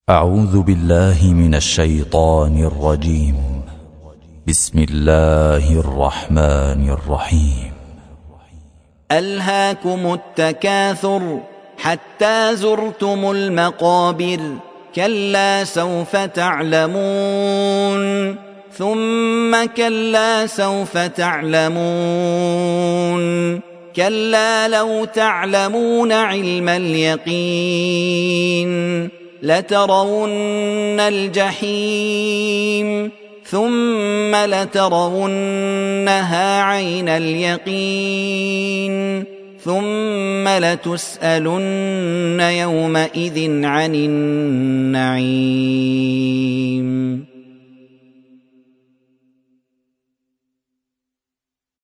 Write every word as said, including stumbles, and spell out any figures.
أعوذ بالله من الشيطان الرجيم. بسم الله الرحمن الرحيم. ألهاكم التكاثر حتى زرتم المقابر، كلا سوف تعلمون ثم كلا سوف تعلمون، كلا لو تعلمون علم اليقين لترون الجحيم ثم لترونها عين اليقين ثم لتسألن يومئذ عن النعيم.